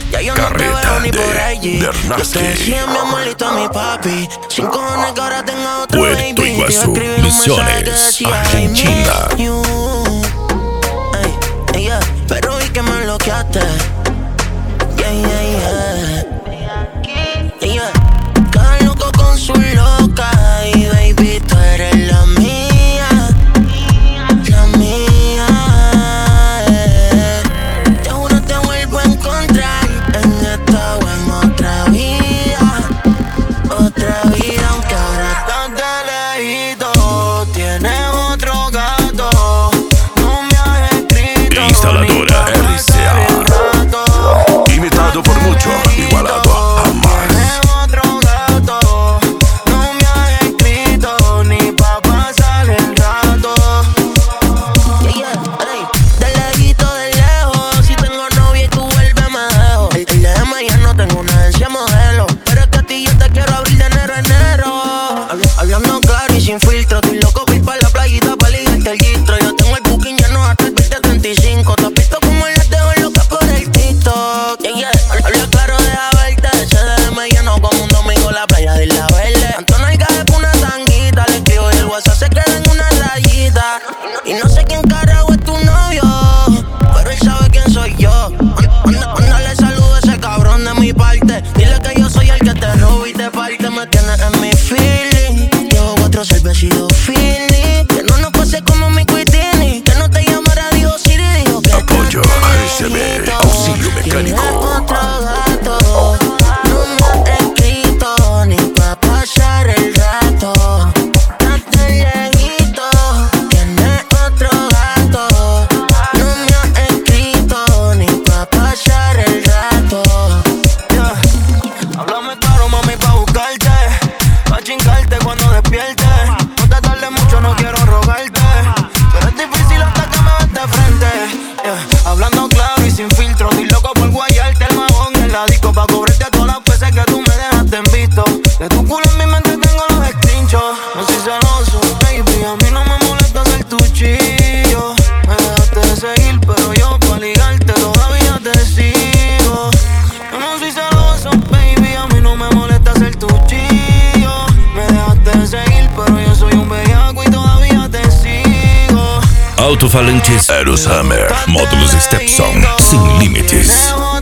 Ya yo no te veo ni por allí. Yo Bernaski. te decía mi amorito a mi papi. Sin cojones que ahora tenga otro Puerto baby. Te iba a Iguazú, escribir un mensaje que Misiones, decía, Argentina. I miss you. Ey, yeah, pero vi que me bloqueaste. Yeah, yeah, yeah. Yeah. Cada loco con su loca. Y baby, tú eres la mía. La mía. Te juro te vuelvo a encontrar. En esta o en otra vida. Otra vida, aunque ahora estás de lejito. Tienes otro gato. No me has escrito. Instaladora RCA. Imitado por mucho, igualado jamás. Hablando claro y sin filtro, estoy loco por ir pa' la playita pa' ligarte el gistro. Yo tengo el booking lleno hasta el 2035. Te has visto como las dejo loca por el TikTok. Yeah, yeah. Habla claro, deja verte. CDM lleno como un domingo en la playa de Isla Verde. Tanto nalga es una tanguita. Le escribo y el WhatsApp se queda en una rayita. Y no sé quién carajo es tu novio, pero él sabe quién soy yo. Mándale saludo a ese cabrón de mi parte. Dile que yo soy el que te robo y te parte. Me tienes en mi feeling. Llevo 4 cervecitos Fini. Que no nos pase como mi Quitini. Que no te llamara Dios Siri. Dijo que Apoyo ASB, auxilio mecánico. otro gato. No me has escrito ni pa' pasar el rato. Date lejito. Tienes otro gato. No me has escrito ni pa' pasar el rato. Háblame claro, mami, pa' buscarte, pa' chingarte cuando despierte. No te tardes mucho, no quiero rogarte, pero es difícil hasta que me ves de frente. Hablando claro y sin filtro, estoy loco por guayarte el mahón en la disco, pa' cobrarte todas las veces que tú me dejaste en visto. De tu culo en mi mente tengo los screenshots. No soy celoso, baby, a mí no me molesta ser tu chillo. Me dejaste de seguir, pero yo pa' ligarte todavía te sigo. Yo no soy celoso, baby, a mí no me molesta ser tu chillo. Me dejaste de seguir, pero yo soy un bellaco y todavía te sigo. Alto-falantes Aeroshammer, módulos Stepson, sin límites.